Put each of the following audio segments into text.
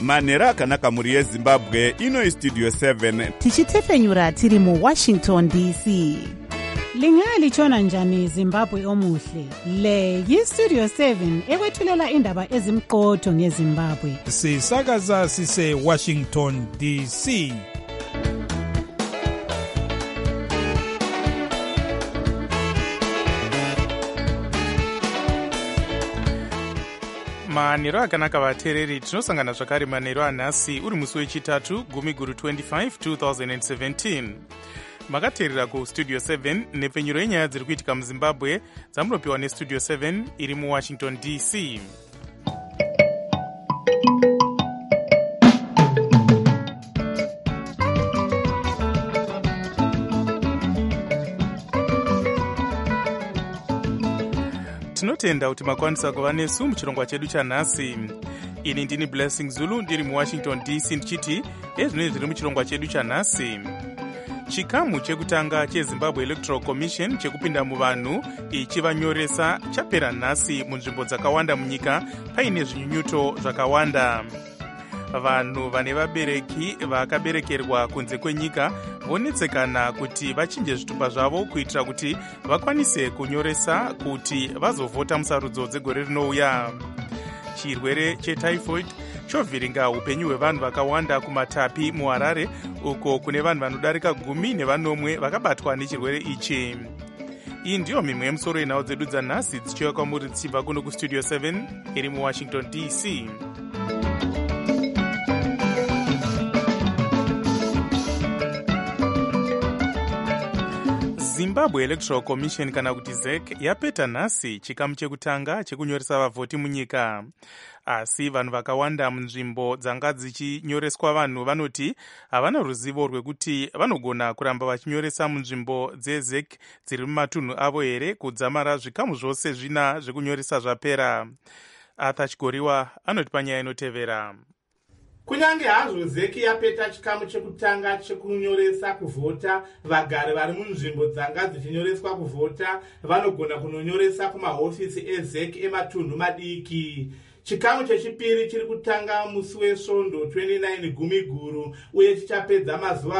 manhero akanaka mhuri yezimbabwe. Ino Studio 7 tichitefenyura tiri muWashington DC. Lingalitshona njani Zimbabwe omuhle? Le yiStudio 7 ekwethulela indaba ezimqotho ngeZimbabwe. Sisakaza sise Washington DC. manhero akanaka vateereri, tinosangana zvakare manhero anhasi uri musi wechitatu gumi guru 25 2017. makateerera kustudio 7 nepfenyuro yenyaya dziri kuitika muzimbabwe dzamunopiwa nestudio 7 iri muwashington DC. tinotenda kuti makwanisa kuva nesu muchirongwa chedu chanhasi. ini ndini Blessing Zulu ndiri muwashington DC ndichiti ezvinenge zviri muchirongwa chedu chanhasi. chikamu chekutanga chezimbabwe electoral commission chekupinda muvanhu ichivanyoresa chapera nhasi munzvimbo dzakawanda munyika paine zvinyunyuto zvakawanda. vanhu vane vabereki vakaberekerwa kunze kwenyika vonetsekana kuti vachinje zvitupa zvavo kuitira kuti vakwanise kunyoresa kuti vazovhota musarudzo dzegore rinouya. chirwere chetyphoid chovhiringa upenyu hwevanhu vakawanda kumatapi muHarare uko kune vanhu vanodarika 10 vakabatwa nechirwere ichi. iyi ndiyo mimwe yemusoro yenhau dzedu dzanhasi dzichiuya kwamuri dzichibva kuno kustudio 7 iri muwashington DC. zimbabwe electoral commission kana kuti ZEC yapeta nhasi chikamu chekutanga chekunyoresa vavhoti munyika. asi vanhu vakawanda munzvimbo dzanga dzichinyoreswa vanhu vanoti havana ruzivo rwekuti vanogona kuramba vachinyoresa munzvimbo dzeZEC dziri mumatunhu avo here kudzamara zvikamu zvose zvina zvekunyoresa zvapera. Arthur Chigoriwa anoti panyaya inotevera. kunyange hazvo ZEC yapeta chikamu chekutanga chekunyoresa kuvhota, vagari vari munzvimbo dzanga dzichinyoreswa kuvhota vanogona kunonyoresa kumahofisi eZEC ematunhu madiki. chikamu chechipiri chiri kutanga musi wesvondo 29 gumi guru uye chichapedza mazuva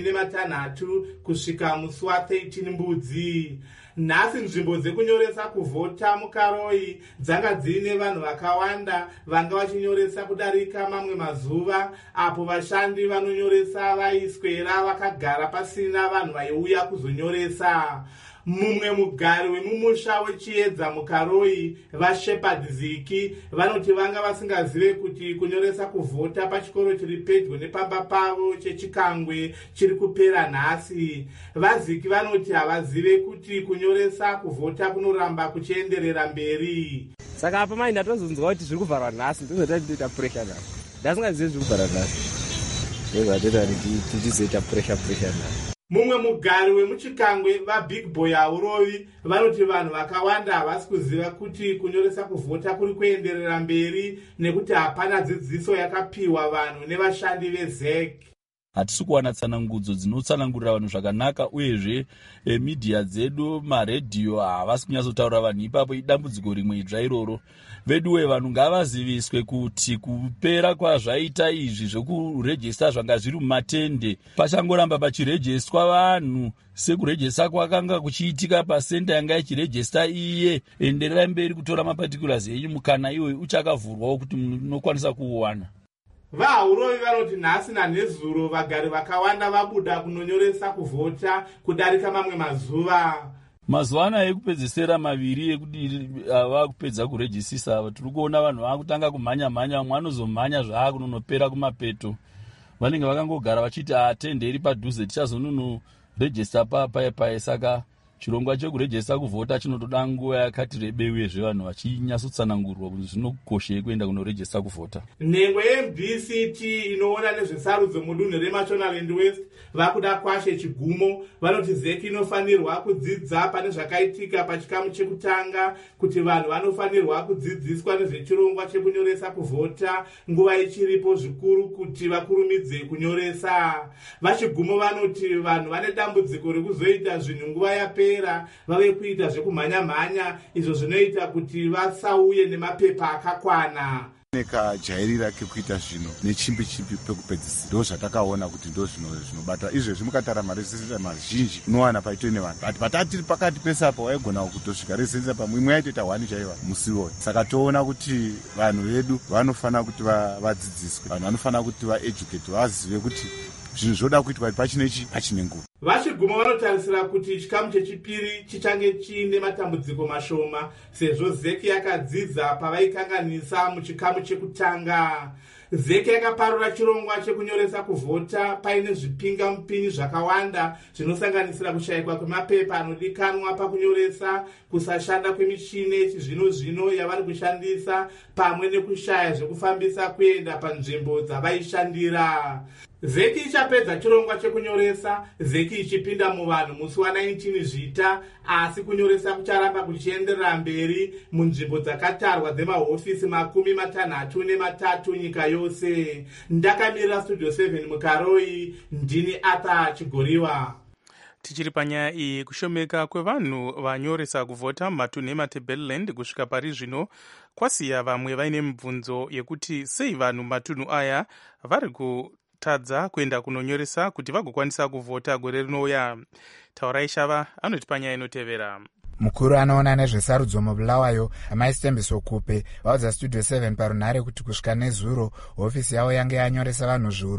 16 kusvika musi wa13 mbudzi. nhasi nzvimbo dzekunyoresa kuvhota mukaroi dzanga dziine vanhu vakawanda vanga vachinyoresa kudarika mamwe mazuva, apo vashandi vanonyoresa vaiswera vakagara pasina vanhu vaiuya kuzonyoresa. mumwe mugari wemumusha wechiedza mukaroi vaShepard Ziki vanoti vanga vasingazive kuti kunyoresa kuvhota pachikoro chiri pedyo nepamba pavo chechikangwe chiri kupera nhasi. vaZiki vanoti havazive kuti kunyoresa kuvhota kunoramba kuchienderera mberi. saka apa mai ndatozonzwa kuti zviri kuvharwa nhasi ndozotatiita pressure nhasi ndasingazive zviri kuvharwa nhasi ndozvatota tichizoita pressure nhasi. mumwe mugari wemuchikangwe vaBig Boy Aurovi vanoti vanhu vakawanda havasi kuziva kuti kunyoresa kuvhota kuri kuenderera mberi nekuti hapana dzidziso yakapiwa vanhu nevashandi veZEC. hatisi kuwana tsanangudzo dzinotsanangurira vanhu zvakanaka, uyezve media dzedu maredhiyo havasi kunyatsotaura vanhu ipapo. idambudziko rimwe idzva iroro. veduwe vanhu ngavaziviswe kuti kupera kwazvaita izvi zvekurejista zvanga zviri mumatende pachangoramba pachirejistwa vanhu sekurejista kwakanga kuchiitika pasenda yanga ichirejista iye. endererai mberi kutora mapaticulars enyu, mukana iwoyu uchakavhurwawo kuti munokwanisa kuuwana. vaHaurovi vanoti nhasi nanhezuro vagari vakawanda vabuda kunonyoresa kuvhota kudarika mamwe mazuva. mazuva ano ekupedzisira maviri ekuti ava kupedza kurejisisa ava tiri kuona vanhu vakutanga kumhanya-mhanya, vamwe vanozomhanya zvaakunonopera kumapeto. vanenge vakangogara vachiti atende iri padhuze tichazononorejista papai. saka chirongwa chekurejista kuvhota chinotoda nguva yakati rebei, uyezve vanhu vachinyatsotsangurwa kuti zvinokoshei kuenda kunorejista kuvhota. nhengwe yeMBCT inoona nezvesarudzo mudunhu reMashonaland West vakuda kwashe chigumo. vanoti ZEC inofanirwa kudzidza pane zvakaitika pachikamu chekutanga, kuti vanhu vanofanirwa kudzidziswa nezvechirongwa chekunyoresa kuvhota nguva ichiripo zvikuru kuti vakurumidze kunyoresa. vachigumo vanoti vanhu vane dambudziko rekuzoita zvinhu nguva yapera vave kuita zvekumhanya-mhanya, izvo zvinoita kuti vasauye nemapepa akakwana. nekajairira kekuita zvino nechimbi pekupedzisira ndo zvatakaona kuti ndo zvinobata izvezvi mukatara marezidensa mazhinji unowana paito nevanhu but patatiri pakati pese apa waigona kutosvika rezidensa pamwe imwe yaitoita 1 chaiva musi iwoyo. Saka toona kuti vanhu vedu vanofana kuti vadzidziswe, vanhu vanofana kuti vaeducate, vazive kuti zvinhu zvoda kuitwa pachinechi pachine nguva. Vachiguma vanotarisira kuti chikamu chechipiri chichange chiine matambudziko mashoma sezvo zeki yakadzidza pavaikanganisa muchikamu chekutanga. Zeki yakaparura chirongwa chekunyoresa kuvhota paine zvipingamupinyi zvakawanda zvinosanganisira kushayikwa kwemapepa anodikanwa pakunyoresa, kusashanda kwemichini yechizvino-zvino yavari kushandisa, pamwe nekushaya zvekufambisa kuenda panzvimbo dzavaishandira. Zeki ichapedza chirongwa chekunyoresa, zeki ichipinda muvanhu musi wa19 Zvita, asi kunyoresa kucharamba kuchienderera mberi munzvimbo dzakatarwa dzemahofisi 63 nyika yose. Ndakamirira Studio 7 muKaroi, ndini Arthur Chigoriwa. Tichiri panyaya iyi, kushomeka kwevanhu vanyoresa kuvhota mumatunhu eMatabeleland kusvika pari zvino kwasiya vamwe vaine mibvunzo yekuti sei vanhu mumatunhu aya vari kutadza kuenda kunonyoresa kuti vagokwanisa kuvhota gore rinouya. Taurai Shava anoti panyaya inotevera. Mukuru anoona nezvesarudzo muBulawayo amaistembiso kupe vaudza Studio 7 parunhare kuti kusvika nezuro hofisi yavo yange yanyoresa vanhu zviuru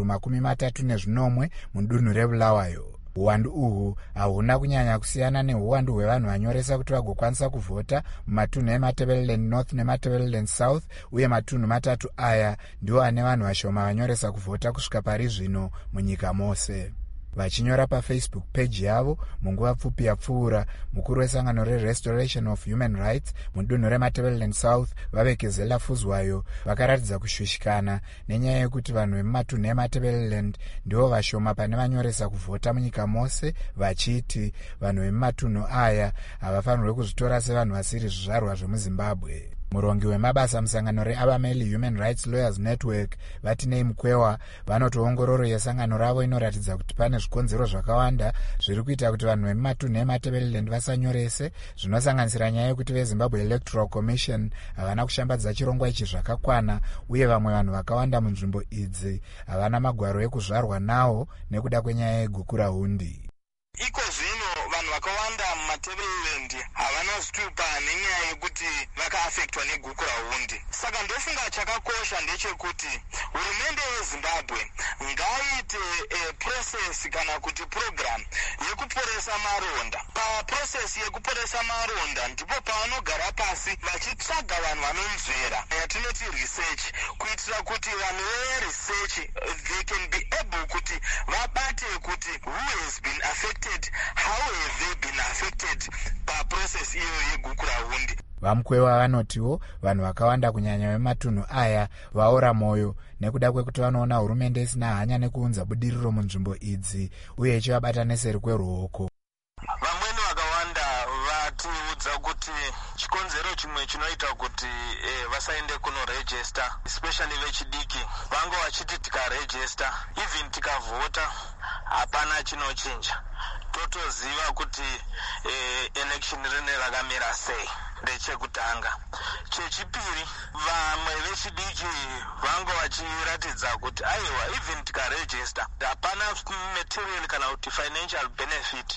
34 mudunhu reBulawayo. Uwandu uhu hahuna kunyanya kusiyana neuwandu hwevanhu vanyoresa kuti vagokwanisa kuvhota mumatunhu eMatabeleland North neMatabeleland South, uye matunhu matatu aya ndiwo ane vanhu vashoma vanyoresa kuvhota kusvika pari zvino munyika mose. Vachinyora paFacebook page yavo munguva pfupi yapfuura, mukuru wesangano reRestoration of Human Rights mudunhu reMatabeleland South Vavekezela Fuzwayo vakaratidza kushushikana nenyaya yekuti vanhu vemumatunhu eMatabeleland ndivo vashoma pane vanyoresa kuvhota munyika mose, vachiti vanhu vemumatunhu aya havafanirwi kuzvitora sevanhu vasiri zvizvarwa zvemuZimbabwe. Murongi wemabasa musangano reAbameli Human Rights Lawyers Network Vatinei Mukwewa vanoti ongororo yesangano ravo inoratidza kuti pane zvikonzero zvakawanda zviri kuita kuti vanhu vemumatunhu eMatabeleland vasanyorese, zvinosanganisira nyaya yekuti veZimbabwe Electoral Commission havana kushambadza chirongwa ichi zvakakwana, uye vamwe vanhu vakawanda munzvimbo idzi havana magwaro ekuzvarwa nawo nekuda kwenyaya yegukurahundi. Iko zvino vanhu vakawanda muMatabeleland havana zvitupa nenyaya yekuti vakaafektwa negukurahundi. Saka ndofunga chakakosha ndechekuti hurumende yeZimbabwe ngaite process kana kuti program yekuporesa maronda. Paprocess yekuporesa maronda ndipo pavanogara pasi vachitsvaga vanhu vanomzvera yatinoti research, kuitira kuti vanhu veresearch they can be able kuti vabate kuti who has been affected, how have they been affected paprocess iyo yegukurahundi. Vamukwewa vanotiwo vanhu vakawanda kunyanya vematunhu aya vaora mwoyo nekuda kwekuti vanoona hurumende isina hanya nekuunza budiriro munzvimbo idzi uye ichivabata neseri kweruoko. Vamweni vakawanda vatiudza kuti chikonzero chimwe chinoita kuti vasaende kunorejista, especially vechidiki, vange vachiti tikarejista even tikavhota hapana chinochinja, totoziva kuti election rine rakamira sei. Ndechekutanga. Chechipiri, vamwe vechidiki vange vachiratidza kuti aiwa even tikarejista hapana material kana kuti financial benefit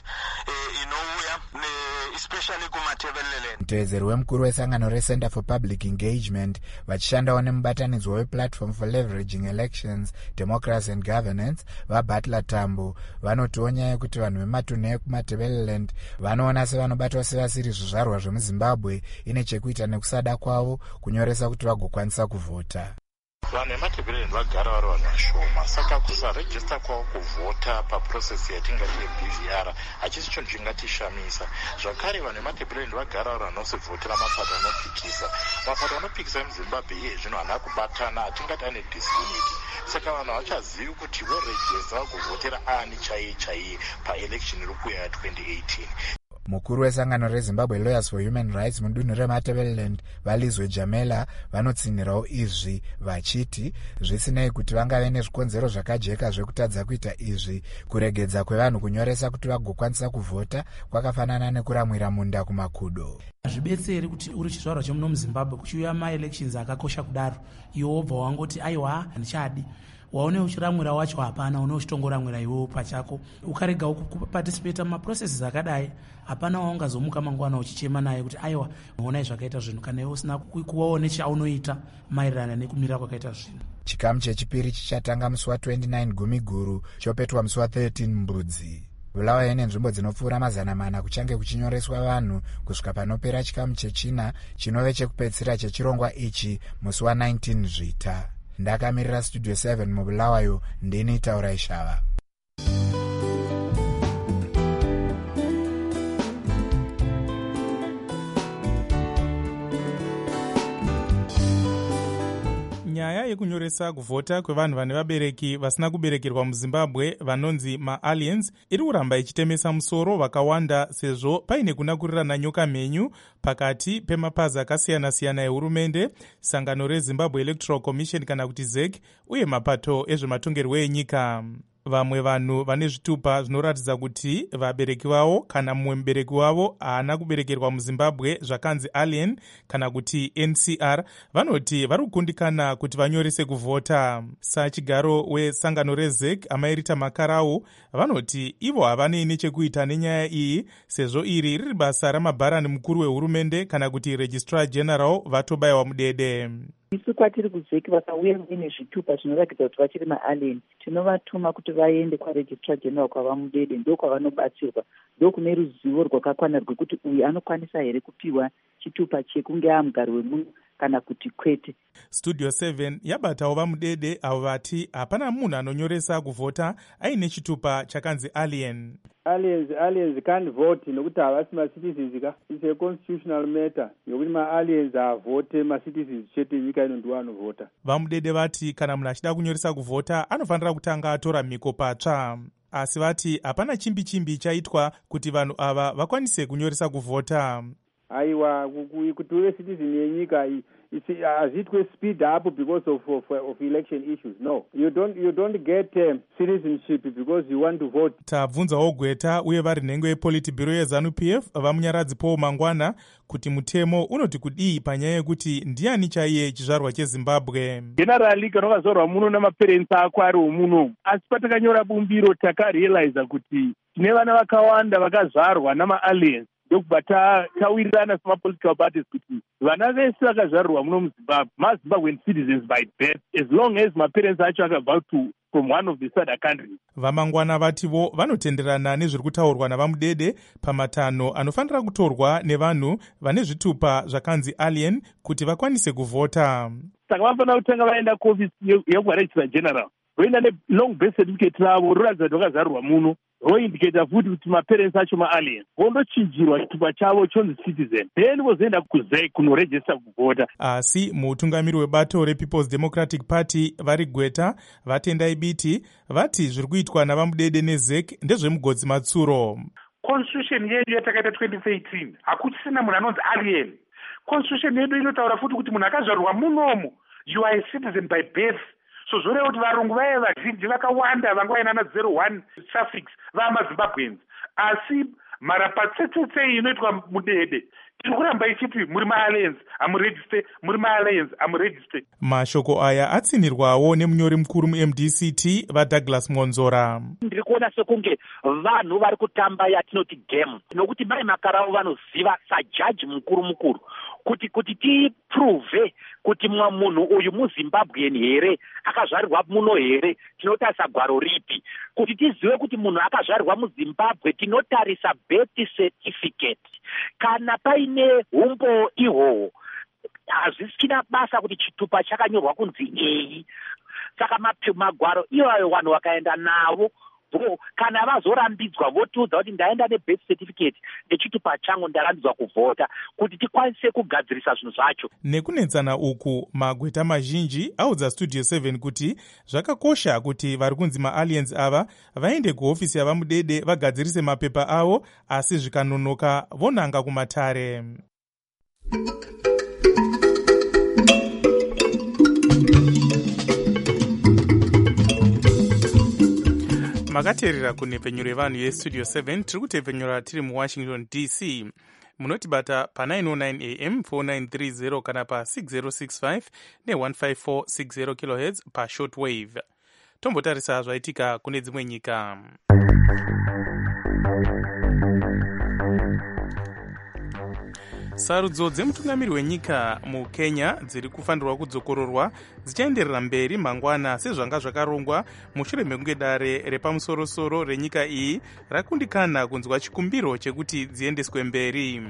inouya especially kuMatabeleland. Mutevedzeri wemukuru wesangano reCenter for Public Engagement vachishandawo nemubatanidzwa wePlatform for Leveraging Elections, Democracy and Governance vaButler Tambo vanotiwo nyaya yekuti vanhu vematunhu ekuMatabeleland vanoona sevanobatwa sevasiri zvizvarwa zvemuZimbabwe ine chekuita nekusada kwavo kunyoresa kuti vagokwanisa kuvhota. Vanhu veMatabeleland vagara vari vanhu vashoma, saka kusarejista kwavo kuvhota paprocess yatingati yeBVR hachisi chinhu chingatishamisa. Zvakare vanhu veMatabeleland vagara vari vanosivhotera mapato anopikisa. Mapato anopikisa muZimbabwe iye zvino haana kubatana, hatingati ane disunity. Saka vanhu havachazivi kuti vorejista vagovhotera ani chaiye paelection iri kuuya ya 2018. mukuru wesangano rezimbabwe lawyers for human rights mudunhu rematabeleland valizwe jamela vanotsinhirawo izvi vachiti zvisinei kuti vangave nezvikonzero zvakajeka zvekutadza kuita izvi, kuregedza kwevanhu kunyoresa kuti vagokwanisa kuvhota kwakafanana nekuramwira munda kumakudo. Hazvibetseri kuti uri chizvarwa chemuno muzimbabwe kuchiuya maelections akakosha kudaro iwe wobva wangoti aiwa handichadi, waone uchiramwira wacho hapana, une uchitongoramwira iwewo pachako ukarega kuparticipate mumaprocesses akadai, hapana waungazomuka mangwana uchichema naye kuti aiwa onai zvakaita zvinhu kana iwe usina kuvawo nechaunoita maererano nekumira kwakaita zvinhu. Chikamu chechipiri chichatanga musi wa29 Gumiguru chopetwa musi wa13 Mbudzi. Bulawayo nenzvimbo dzinopfuura 400 kuchange kuchinyoreswa vanhu kusvika panopera chikamu chechina chinove chekupedzisira chechirongwa ichi musi wa19 Zvita. Ndakamirira Studio 7 mubulawayo, ndini Taurai Shava. Nyaya yekunyoresa kuvhota kwevanhu vane vabereki vasina kuberekerwa muzimbabwe vanonzi maaliens iri kuramba ichitemesa musoro vakawanda, sezvo paine kunakurirana nyoka mhenyu pakati pemapazi akasiyana-siyana ehurumende, sangano reZimbabwe Electoral Commission kana kuti ZEC, uye mapato ezvematongerwo enyika. Vamwe vanhu vane zvitupa zvinoratidza kuti vabereki vavo kana mumwe mubereki wavo haana kuberekerwa muzimbabwe zvakanzi alien kana kuti NCR, vanoti vari kukundikana kuti vanyorese kuvhota. Sachigaro wesangano reZEC Amairita Makarau vanoti ivo havanei nechekuita nenyaya iyi, sezvo iri riri basa ramabharani mukuru wehurumende kana kuti Registrar General Vatobayiwa Mudede. Isu kwatiri kuZEC vakauya muine zvitupa zvinoratidza kuti vachiri maalien, tinovatuma kuti vaende kwaRegistrar General kwavamudede, ndokwavanobatsirwa, ndokune ruzivo rwakakwana rwekuti uyu anokwanisa here kupiwa chitupa chekunge amugari wemunhu kana kuti kwete. Studio 7 yabatawo vamudede avo vati hapana munhu anonyoresa kuvhota aine chitupa chakanzi alien. Aliens can't vote nokuti havasi macitizens ka. It's a constitutional matter yokuti maaliens avote, macitizens chete nyika ino ndiwo anovhota. Vamudede vati kana munhu achida kunyoresa kuvhota anofanira kutanga atora mhiko patsva, asi vati hapana chimbi chaitwa kuti vanhu ava vakwanise kunyoresa kuvhota. Aiwa, kuti uve citizen yenyika hazitwe speed up because of election issues. No, you don't get citizenship because you want to vote. Tabvunzawo Gweta uye vari nhengo yePolitburo yeZANU-PF vamunyaradzi Paul Mangwana kuti mutemo unoti kudii panyaya yekuti ndiani chaiye chizvarwa cheZimbabwe. Generally kana wakazvarwa muno namaparents ako ari womuno, asi patakanyora bumbiro takarealiza kuti tine vana vakawanda vakazvarwa nama-aliens, ndokubva tawirirana semapolitical parties kuti vana vese vakazvarirwa muno muZimbabwe maZimbabwean citizens by birth, as long as maparents acho akabva from one of the SADC countries. Vamangwana vativo vanotenderana nezviri kutaurwa navamudede pamatanho anofanira kutorwa nevanhu vane zvitupa zvakanzi alien kuti vakwanise kuvhota. Saka vanofanira kutanga vaenda kuofisi yekuRegistrar General, voenda nelong birth certificate ravo roratidza kuti vakazvarirwa muno, roindicata futi kuti maparents acho maalien, vondochinjirwa chitupa chavo chonzi citizen, then vozoenda kuZEC kunoregista kuvhota. Asi mutungamiri webato rePeople's Democratic Party vari Gweta vatendai biti vati zviri kuitwa navamudede neZEC ndezvemugodzi matsuro. Constitution yedu yatakaita 2018 hakuchisina munhu anonzi alien. Constitution yedu inotaura futi kuti munhu akazvarwa munomu you are a citizen by birth. So zvoreva kuti varungu vaye vazhinji vakawanda vanga vaina na 01 suffix vamaZimbabweans, asi mara patsetsetse inoitwa mudede tiri kuramba ichiti muri maaliens amuregiste, muri maaliens amuregiste. Mashoko aya atsinirwawo nemunyori mukuru muMDCT vaDouglas Monzora. Ndiri kuona sekunge vanhu vari kutamba yatinoti game, nokuti mai Makarau vanoziva sajaji mukuru kuti tiprove kuti munhu uyu muZimbabwean here, akazvarirwa muno here, tinotarisa gwaro ripi. Kuti tizive kuti munhu akazvarirwa muZimbabwe tinotarisa birth certificate. Kana paine humbo ihwohwo hazvisina basa kuti chitupa chakanyorwa kunzi ei. Saka magwaro iwayo vanhu vakaenda navo ivo kana vazorambidzwa votiudza kuti ndaenda nebirth certificate ndechitupa changu ndarambidzwa kuvhota, kuti tikwanise kugadzirisa zvinhu zvacho. Nekunetsana uku magweta mazhinji audza Studio 7 kuti zvakakosha kuti vari kunzi maaliens ava vaende kuhofisi yavamudede vagadzirise mapepa avo, asi zvikanonoka vonanga kumatare. Makateerera kunhepfenyuro yevanhu yestudio 7. Tiri kutepfenyura tiri muWashington DC. Munotibata pa909 am 4930 kana pa6065 ne15460 kHz pashortwave. Tombotarisa zvaitika kune dzimwe nyika. Sarudzo dzemutungamiri wenyika muKenya dziri kufanirwa kudzokororwa dzichaenderera mberi mangwana sezvanga zvakarongwa mushure mekunge dare repamusorosoro renyika iyi rakundikana kunzwa chikumbiro chekuti dziendeswe mberi.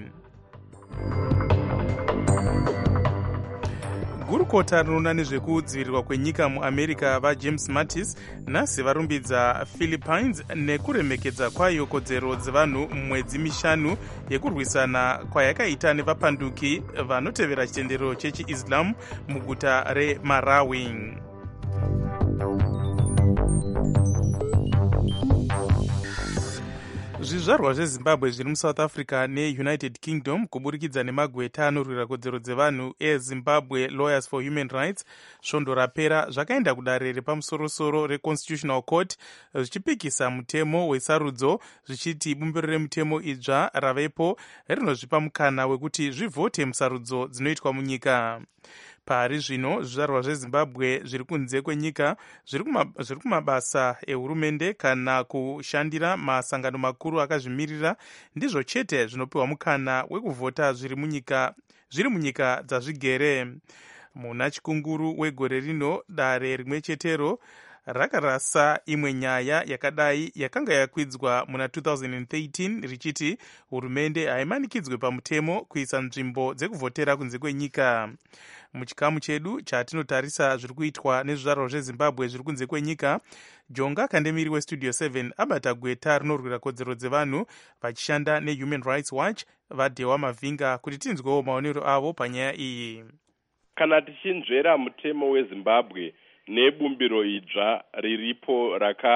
Gurukota rinoona nezvekudzivirirwa kwenyika muAmerica vaJames Mattis nhasi varumbidza Philippines nekuremekedza kwayo kodzero dzevanhu mumwedzi mishanu yekurwisana kwayakaita nevapanduki vanotevera chitendero chechiIslam muguta reMarawi. Zvizvarwa zveZimbabwe zviri muSouth Africa neUnited Kingdom kuburikidza nemagweta anorwira kodzero dzevanhu eZimbabwe Lawyers for Human Rights svondo rapera zvakaenda kudare repamusorosoro reConstitutional Court zvichipikisa mutemo wesarudzo zvichiti bumbiro remutemo idzva ravepo rinozvipa mukana wekuti zvivhote musarudzo dzinoitwa munyika. Pari zvino zvizvarwa zveZimbabwe zviri kunze kwenyika zviri kumabasa ehurumende kana kushandira masangano makuru akazvimirira ndizvo chete zvinopiwa mukana wekuvhota zviri munyika dzazvigere. Muna chikunguru wegore rino dare rimwe chetero rakarasa imwe nyaya yakadai yakanga yakwidzwa muna 2013 richiti hurumende haimanikidzwe pamutemo kuisa nzvimbo dzekuvhotera kunze kwenyika. Muchikamu chedu chatinotarisa zviri kuitwa nezvizvarwa zveZimbabwe zviri kunze kwenyika, Jonga Kandemiri weStudio 7 abata gweta rinorwira kodzero dzevanhu vachishanda neHuman Rights Watch vaDhewa Mavhinga kuti tinzwewo maonero avo panyaya iyi. Kana tichinzvera mutemo weZimbabwe nebumbiro idzva riripo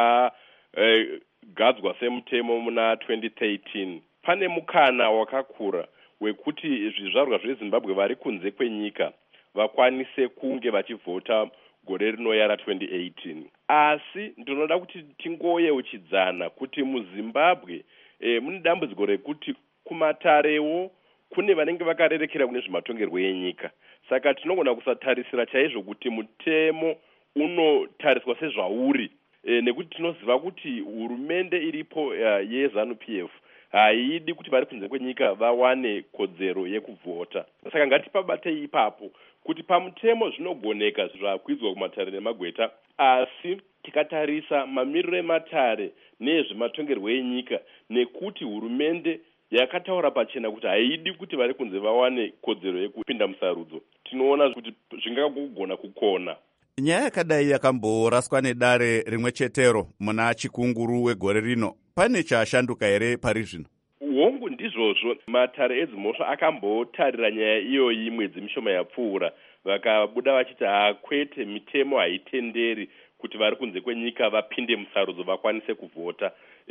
rakagadzwa semutemo muna 2013, pane mukana wakakura wekuti zvizvarwa zveZimbabwe vari kunze kwenyika vakwanise kunge vachivhota gore rinoya ra2018. Asi ndinoda kuti tingoyeuchidzana kuti muZimbabwe mune dambudziko rekuti kumatarewo kune vanenge vakarerekera kune zvematongerwo enyika. Saka tinogona kusatarisira chaizvo kuti mutemo unotariswa sezvauri, nekuti tinoziva kuti hurumende iripo yeZANU-PF haidi kuti vari kunze kwenyika vawane kodzero yekuvhota. Saka ngatipabate ipapo kuti pamutemo zvinogoneka zvakwidzwa kumatare nemagweta, asi tikatarisa mamiriro ematare nezvematongerwo enyika nekuti hurumende yakataura pachena kuti haidi kuti vari kunze vawane kodzero yekupinda musarudzo, tinoona kuti zvingagona kukona. Nyaya yakadai yakamboraswa nedare rimwe chetero muna chikunguru wegore rino. Pane chashanduka here pari zvino? Hongu ndizvozvo, matare edzimhosva akambotarira nyaya iyoyi mwedzi mishoma yapfuura, vakabuda vachiti kwete mitemo haitenderi kuti vari kunze kwenyika vapinde musarudzo vakwanise kuvhota.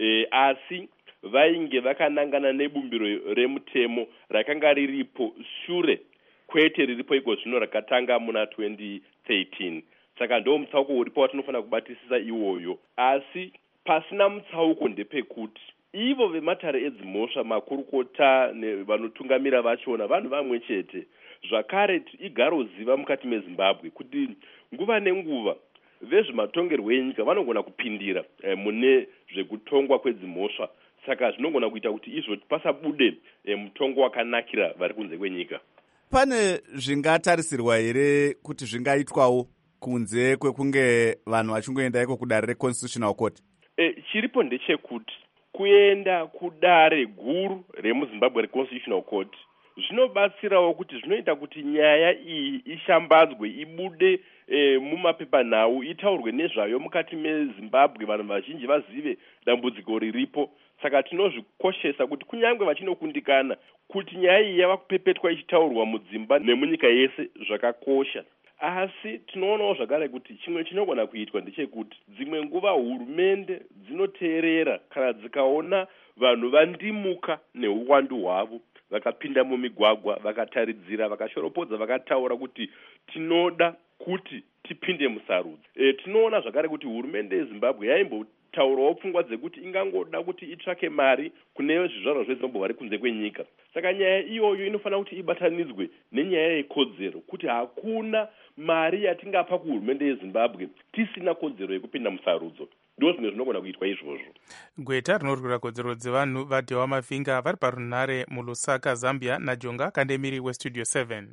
Asi vainge vakanangana nebumbiro remutemo rakanga riripo shure kwete riripo iko zvino rakatanga muna 2013. Saka ndo mutsauko uripo watinofanira kubatisisa iwoyo. Asi pasina mutsauko ndepekuti ivo vematare edzimhosva, makurukota nevanotungamira vachona vanhu vamwe chete. Zvakare igaro ziva mukati meZimbabwe kuti nguva nenguva vezvematongerwo enyika vanogona kupindira mune zvekutongwa kwedzimhosva. Saka zvinogona kuita kuti izvo pasabude mutongo wakanakira vari kunze kwenyika. Pane zvingatarisirwa here kuti zvingaitwawo kunze kwekunge vanhu vachingoenda iko kudare reConstitutional Court? Chiripo ndechekuti kuenda kudare guru remuZimbabwe reConstitutional Court zvinobatsirawo kuti zvinoita kuti nyaya iyi ishambadzwe, ibude mumapepanhau, itaurwe nezvayo mukati mezimbabwe, vanhu vazhinji vazive dambudziko riripo. Saka tinozvikoshesa kuti kunyange vachinokundikana kuti nyaya iyi yava kupepetwa ichitaurwa mudzimba nemunyika yese zvakakosha. Asi tinoonawo zvakare kuti chimwe chinogona kuitwa ndechekuti dzimwe nguva hurumende dzinoteerera kana dzikaona vanhu vandimuka neuwandu hwavo, vakapinda mumigwagwa, vakataridzira, vakashoropodza, vakataura kuti tinoda kuti tipinde musarudzo. Tinoona zvakare kuti hurumende yeZimbabwe yaimbotaurawo pfungwa dzekuti ingangoda kuti itsvake mari kune zvizvarwa zveZimbabwe vari kunze kwenyika. Saka nyaya iyoyo inofanira kuti ibatanidzwe nenyaya yekodzero, kuti hakuna mari yatingapa kuhurumende yeZimbabwe tisina kodzero yekupinda musarudzo. Ndo zvimwe zvinogona kuitwa izvozvo. Gweta rinorwira kodzero dzevanhu vaDhewa Mavinga vari parunhare muLusaka, Zambia, naJonga Kandemiri weStudio 7.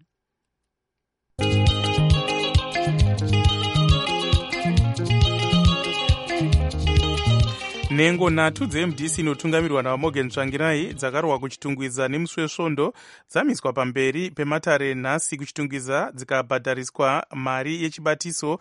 Nhengo nhatu dzeMDC inotungamirwa naMorgan Tsvangirai dzakarohwa kuchitungwiza nemusi wesvondo dzamiswa pamberi pematare nhasi kuchitungwiza dzikabhadhariswa mari yechibatiso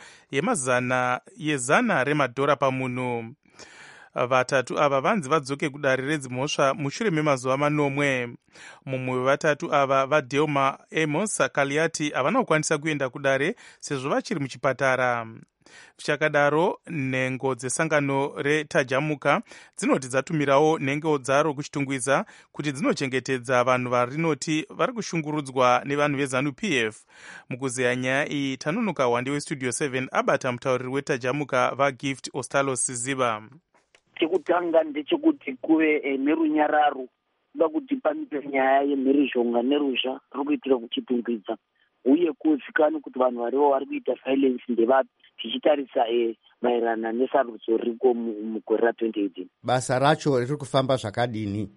yezana remadhora pamunhu. Vatatu ava vanzi vadzoke kudare redzimhosva mushure memazuva manomwe. Mumwe wevatatu ava vaDelma Amos Kaliati havana kukwanisa kuenda kudare sezvo vachiri muchipatara. Zvichakadaro, nhengo dzesangano retajamuka dzinoti dzatumirawo nhengo dzaro kuchitungwiza kuti dzinochengetedza vanhu varinoti vari kushungurudzwa nevanhu veZanu-PF. Mukuzeya nyaya iyi, Tanunuka Wande weStudio 7 abata mutauriri wetajamuka vaGift Ostalos Siziba. Chekutanga ndechekuti kuve nerunyararo, kuda kuti pamite nyaya yemhirizhonga nerusha ruri kuitira kuchitungwiza, uye kuzikanwa kuti vanhu varivo vari kuita violence ndevapi, tichitarisa maererano nesarudzo riko mugore ra2018. Basa racho riri kufamba zvakadini?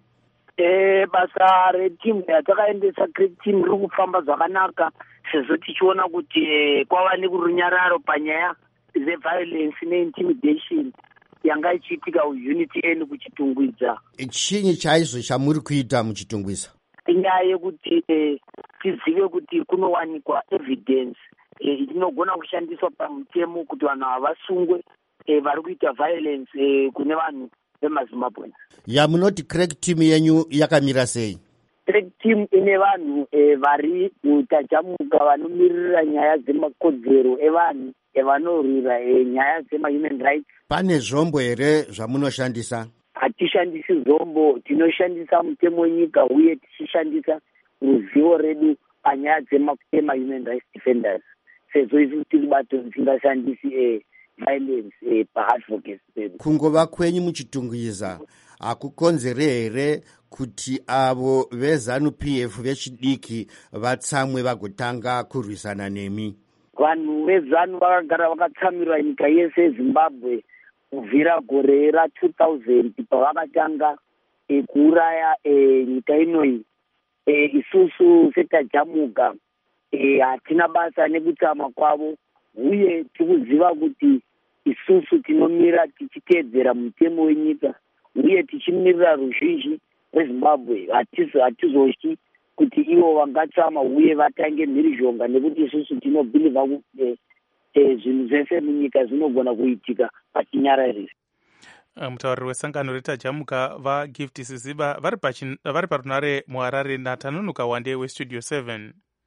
Basa retimu yatakaendesa team riri kufamba zvakanaka, sezvo tichiona kuti kwava nekurunyararo panyaya dzeviolence neintimidation yanga ichiitika Unity N kuchitungwiza. Chinyi chaizvo chamuri kuita muchitungwiza? Inyaya yekuti tizive kuti kunowanikwa evidence inogona kushandiswa pamutemo kuti vanhu havasungwe vari kuita violence kune vanhu vemaZimbabwe. Munoti crack team yenyu yakamira sei? Crack team ine vanhu vari mutajamuka vanomirira nyaya dzemakodzero evanhu vanorwira nyaya dzema-human rights. Pane zvombo here zvamunoshandisa? Hatishandisi zvombo, tinoshandisa mutemo wenyika uye tichishandisa ruzivo redu panyaya dzema-human rights defenders. Sezvo isi tiri bato tisingashandisi violence paadvocacy pedu. Kungova kwenyu muchitungwiza hakukonzere here kuti avo veZanu-PF vechidiki vatsamwe vagotanga kurwisana nemi? Vanhu veZanu vakagara vakatsamirwa nyika yese yeZimbabwe kubvira gore ra2000 pavakatanga kuuraya nyika inoyi. Isusu setajamuka hatina basa nekutsama kwavo, uye tikuziva kuti isusu tinomira tichiteedzera mutemo wenyika uye tichimirira ruzhinji rweZimbabwe. Hatizotyi kuti ivo vangatsama uye vatange mhirizhonga, nekuti isusu tinobhiliva kuti zvinhu zvese munyika zvinogona kuitika pachinyararira. Mutauriri wesangano retajamuka vaGift Siziba vari parunare muHarare naTanunuka Wande weStudio 7.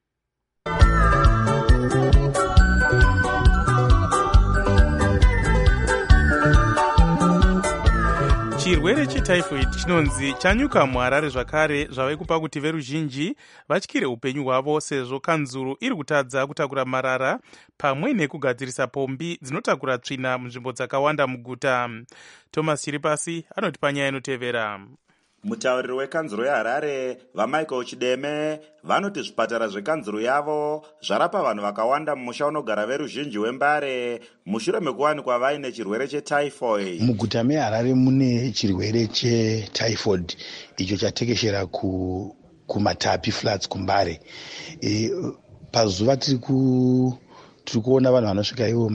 Chirwere chetyphoid chinonzi chanyuka muHarare zvakare, zvave kupa kuti veruzhinji vatyire upenyu hwavo, sezvo kanzuru iri kutadza kutakura marara pamwe nekugadzirisa pombi dzinotakura tsvina munzvimbo dzakawanda muguta. Thomas Chiripasi anoti panyaya inotevera. Mutauriri wekanzuro yeHarare vaMichael Chideme vanoti zvipatara zvekanzuro yavo zvarapa vanhu vakawanda mumusha unogara veruzhinji wembare mushure mekuwanikwa vaine chirwere chetyphoid. Muguta meHarare mune chirwere chetyphoid icho chatekeshera kuMatapi Flats kumbare. Pazuva tiri tiri kuona vanhu vanosvika ivo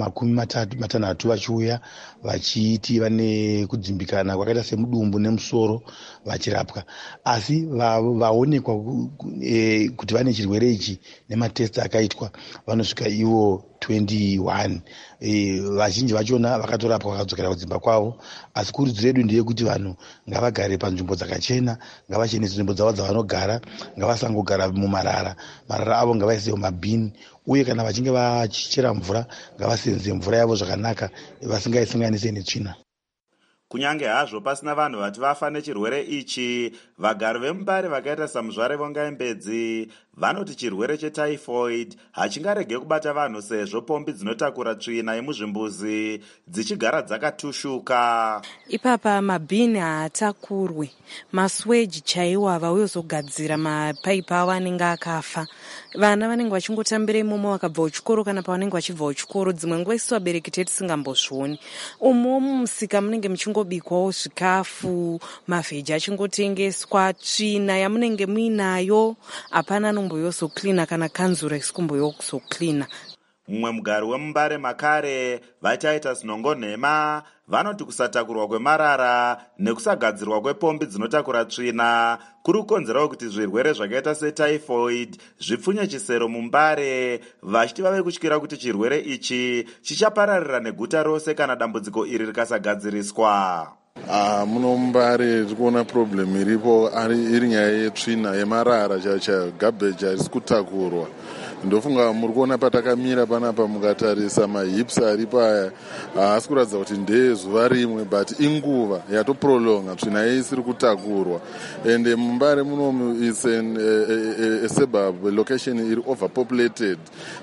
36 vachiuya vachiti vane kudzimbikana kwakaita semudumbu nemusoro vachirapwa, asi vaonekwa kuti vane chirwere ichi nematest akaitwa vanosvika ivo 21. Vazhinji vachona vakatorapwa vakadzokera kudzimba kwavo, asi kurudziro yedu ndeyekuti vanhu ngavagare panzvimbo dzakachena, ngavachenese nzvimbo dzavo dzavanogara, ngavasangogara mumarara, marara avo ngavaise mumabhini, uye kana vachinge vachichera mvura ngavasenze mvura yavo zvakanaka vasingaisanganise netsvina. Kunyange hazvo pasina vanhu vati vafa nechirwere ichi, vagari veMbare vakaita saMuzvare Vongaembedzi vanoti chirwere chetyphoid hachingarege kubata vanhu sezvo pombi dzinotakura tsvina yemuzvimbuzi dzichigara dzakatushuka. Ipapa mabhini haatakurwe, masweji chaiwo havauye kuzogadzira mapaipi avo anenge akafa. Vana vanenge vachingotambira imomo vakabva kuchikoro, kana pavanenge vachibva kuchikoro dzimwe nguva isu vabereki tedu tisingambozvioni. Umo mumusika munenge muchingobikwawo zvikafu, mavheji achingotengeswa, tsvina yamunenge muinayo hapana anomboyozoklina kana kanzura isikumboyozoklina. Mumwe mugari weMbare Makare vachaita sinongo nhema vanoti kusatakurwa kwemarara nekusagadzirwa kwepombi dzinotakura tsvina kuri kukonzerawo kuti zvirwere zvakaita setyphoid zvipfunye chisero muMbare, vachiti vave kutyira kuti chirwere ichi chichapararira neguta rose kana dambudziko iri rikasagadziriswa. Muno Mbare tikuona problem iripo iri nyaya yetsvina yemarara chacha garbage arisi kutakurwa. Ndofunga muri kuona patakamira panapa mukatarisa mahips ari paya haasi kuratidza kuti ndezuva rimwe, but inguva yatoprolonga tsvina isiri kutakurwa. Ende muMbare muno is a suburb location iri overpopulated,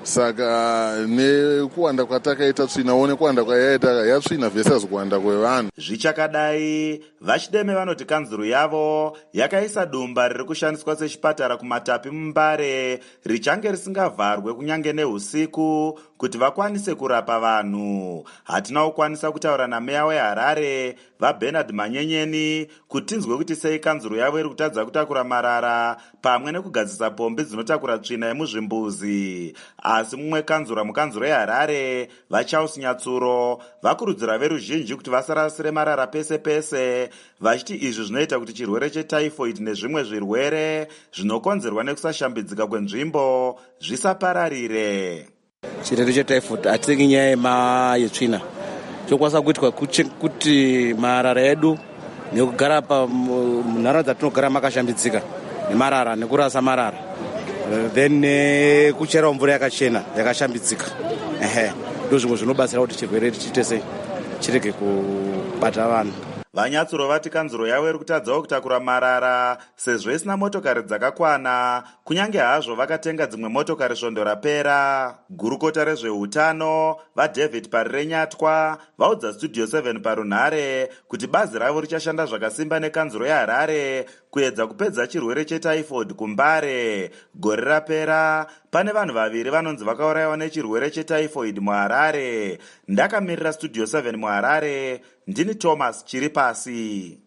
saka nekuwanda kwatakaita tsvina one kuwanda kwayaita yatsvina vese kuwanda kwevanhu. Zvichakadai Vachideme vanoti kanzuru yavo yakaisa dumba riri kushandiswa sechipatara kuMatapi muMbare richange risingavharwe kunyange neusiku kuti vakwanise kurapa vanhu. Hatina kukwanisa kutaura nameya weHarare vaBernard Manyenyeni kuti tinzwe kuti sei kanzuru yavo iri kutadza kutakura marara pamwe nekugadzisa pombi dzinotakura tsvina yemuzvimbuzi. Asi mumwe kanzura mukanzuro yeHarare vaCharles Nyatsuro vakurudzira veruzhinji kuti vasarasire marara pese pese, vachiti izvi zvinoita kuti chirwere chetyphoid nezvimwe zvirwere zvinokonzerwa nekusashambidzika kwenzvimbo zvisapararire. Chirwere chetyphoid hatitengi nyaya yetsvina. Chokwanisa kuitwa kuti marara edu nekugara munharaunda dzatinogara makashambidzika nemarara nekurasa marara, then kuchera mvura yakachena yakashambidzika. Ndozvimwe zvinobatsira kuti chirwere chitese chirege kubata vanhu. Vanyatsuro vati kanzuro yavo iri kutadzawo kutakura marara sezvo isina motokari dzakakwana, kunyange hazvo vakatenga dzimwe motokari svondo rapera. Gurukota rezveutano vaDavid Parirenyatwa vaudza Studio 7 parunhare kuti bazi ravo richashanda zvakasimba nekanzuro yeHarare kuedza kupedza chirwere chetyphoid kuMbare. Gore rapera pane vanhu vaviri vanonzi vakaurayiwa nechirwere chetyphoid muHarare. Ndakamirira Studio 7 muHarare, ndini Thomas Chiripasi.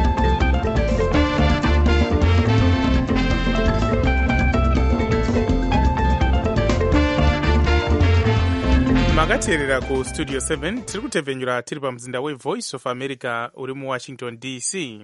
makateerera kustudio 7 tiri kutevhenyura tiri pamuzinda weVoice of America uri muWashington DC.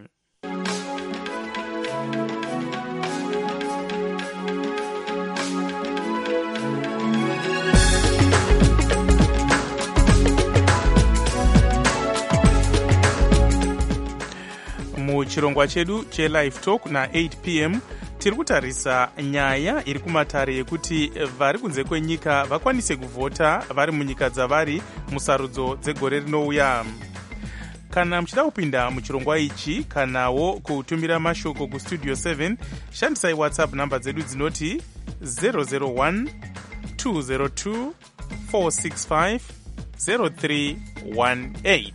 Muchirongwa chedu cheLive Talk na8 p.m. tiri kutarisa nyaya iri kumatare yekuti vari kunze kwenyika vakwanise kuvhota vari munyika dzavari musarudzo dzegore rinouya. Kana muchida kupinda muchirongwa ichi kanawo kutumira mashoko kustudio 7, shandisai WhatsApp namba dzedu dzinoti 001 202 465 0318.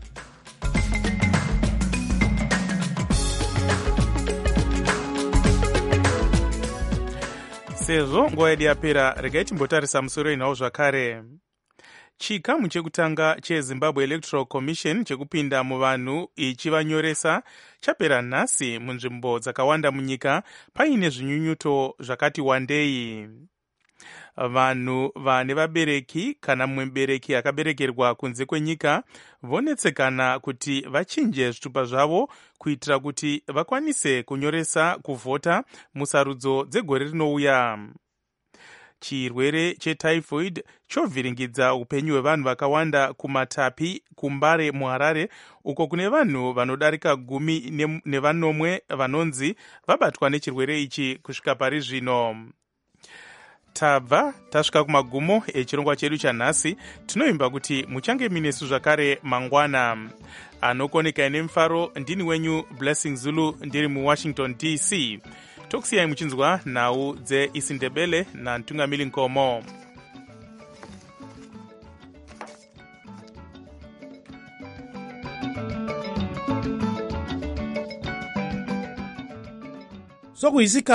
Sezvo nguva yedu yapera, regai timbotarisa musoro inawo zvakare. Chikamu chekutanga cheZimbabwe Electoral Commission chekupinda muvanhu ichivanyoresa chapera nhasi munzvimbo dzakawanda munyika paine zvinyunyuto zvakati wandei. vanhu vane vabereki kana mumwe mubereki akaberekerwa kunze kwenyika vonetsekana kuti vachinje zvitupa zvavo kuitira kuti vakwanise kunyoresa kuvhota musarudzo dzegore rinouya. Chirwere chetyphoid chovhiringidza upenyu hwevanhu vakawanda kuMatapi, kuMbare, muHarare, uko kune vanhu vanodarika 10 vanonzi vabatwa nechirwere ichi kusvika pari zvino. Tabva tasvika kumagumo echirongwa chedu chanhasi. Tinoimba kuti muchange minesu zvakare mangwana. Anokoneka nemufaro ndini wenyu Blessing Zulu ndiri muWashington DC. Tokusiyai muchinzwa nhau dzeIsindebele naNtungamili Nkomo. Sokuisika